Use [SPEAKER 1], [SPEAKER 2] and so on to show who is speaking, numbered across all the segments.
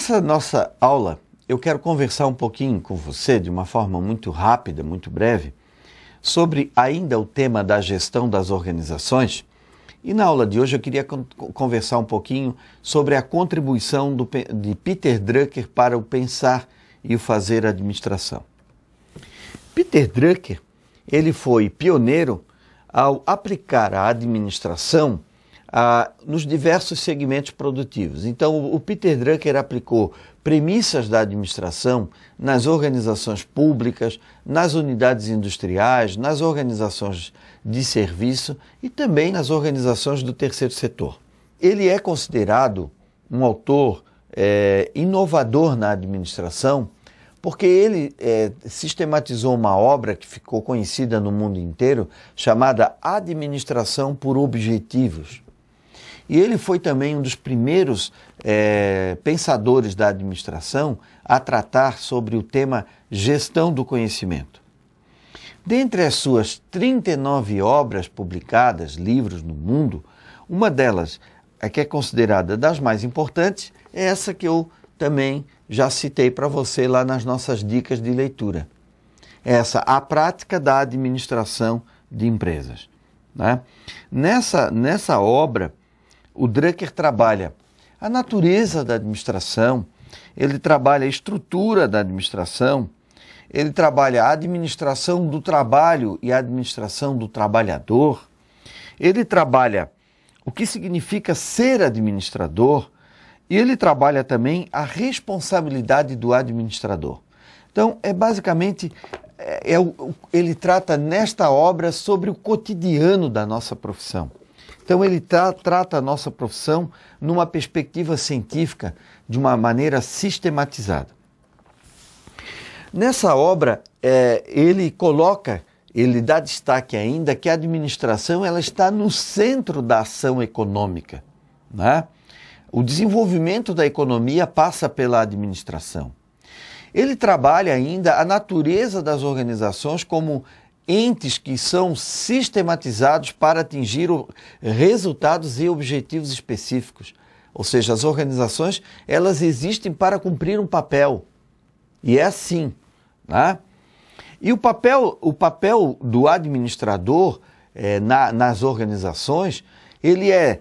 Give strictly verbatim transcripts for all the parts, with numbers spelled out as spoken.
[SPEAKER 1] Nessa nossa aula, eu quero conversar um pouquinho com você, de uma forma muito rápida, muito breve, sobre ainda o tema da gestão das organizações. E na aula de hoje eu queria conversar um pouquinho sobre a contribuição do, de Peter Drucker para o pensar e o fazer administração. Peter Drucker, ele foi pioneiro ao aplicar a administração ah, nos diversos segmentos produtivos. Então, o Peter Drucker aplicou premissas da administração nas organizações públicas, nas unidades industriais, nas organizações de serviço e também nas organizações do terceiro setor. Ele é considerado um autor é, inovador na administração, porque ele é, sistematizou uma obra que ficou conhecida no mundo inteiro, chamada Administração por Objetivos. E ele foi também um dos primeiros é, pensadores da administração a tratar sobre o tema gestão do conhecimento. Dentre as suas trinta e nove obras publicadas, livros no mundo, uma delas, a que é considerada das mais importantes, é essa que eu também já citei para você lá nas nossas dicas de leitura. Essa, A Prática da Administração de Empresas. Né? Nessa, nessa obra, o Drucker trabalha a natureza da administração, ele trabalha a estrutura da administração, ele trabalha a administração do trabalho e a administração do trabalhador, ele trabalha o que significa ser administrador e ele trabalha também a responsabilidade do administrador. Então, é basicamente, é, é, ele trata nesta obra sobre o cotidiano da nossa profissão. Então, ele tra trata a nossa profissão numa perspectiva científica, de uma maneira sistematizada. Nessa obra, é, ele coloca, ele dá destaque ainda que a administração ela está no centro da ação econômica. Né? O desenvolvimento da economia passa pela administração. Ele trabalha ainda a natureza das organizações como entes que são sistematizados para atingir resultados e objetivos específicos. Ou seja, as organizações elas existem para cumprir um papel. E é assim. Né? E o papel, o papel do administrador é, na, nas organizações, ele é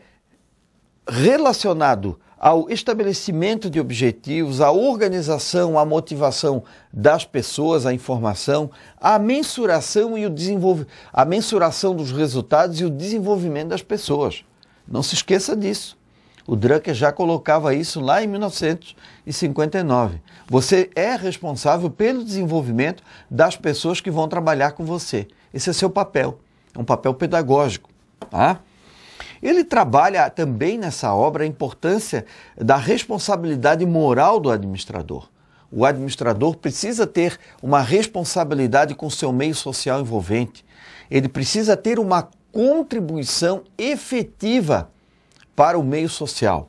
[SPEAKER 1] relacionado ao estabelecimento de objetivos, à organização, à motivação das pessoas, à informação, à mensuração e o desenvolvimento, a mensuração dos resultados e o desenvolvimento das pessoas. Não se esqueça disso. O Drucker já colocava isso lá em mil novecentos e cinquenta e nove. Você é responsável pelo desenvolvimento das pessoas que vão trabalhar com você. Esse é seu papel. É um papel pedagógico. Tá? Ele trabalha também nessa obra a importância da responsabilidade moral do administrador. O administrador precisa ter uma responsabilidade com o seu meio social envolvente. Ele precisa ter uma contribuição efetiva para o meio social.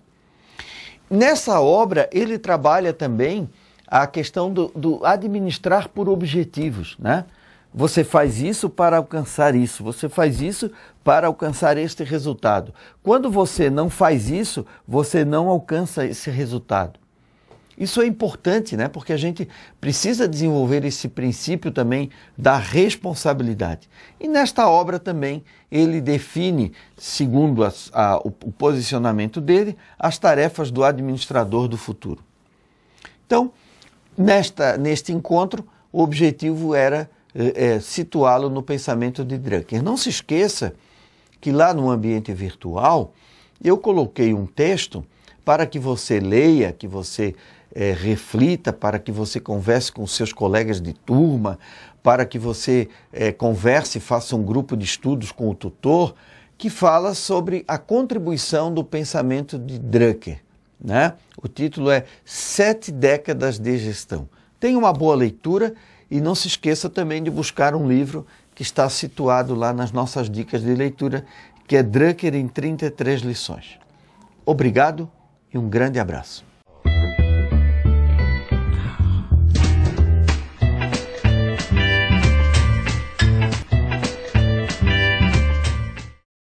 [SPEAKER 1] Nessa obra, ele trabalha também a questão do, do administrar por objetivos, né? Você faz isso para alcançar isso, você faz isso para alcançar este resultado. Quando você não faz isso, você não alcança esse resultado. Isso é importante, né? Porque a gente precisa desenvolver esse princípio também da responsabilidade. E nesta obra também ele define, segundo a, a, o, o posicionamento dele, as tarefas do administrador do futuro. Então, nesta, neste encontro, o objetivo era É, situá-lo no pensamento de Drucker. Não se esqueça que lá no ambiente virtual eu coloquei um texto para que você leia, que você é, reflita, para que você converse com seus colegas de turma, para que você é, converse e faça um grupo de estudos com o tutor, que fala sobre a contribuição do pensamento de Drucker. Né? O título é Sete Décadas de Gestão. Tenha uma boa leitura. E não se esqueça também de buscar um livro que está situado lá nas nossas dicas de leitura, que é Drucker em trinta e três lições. Obrigado e um grande abraço.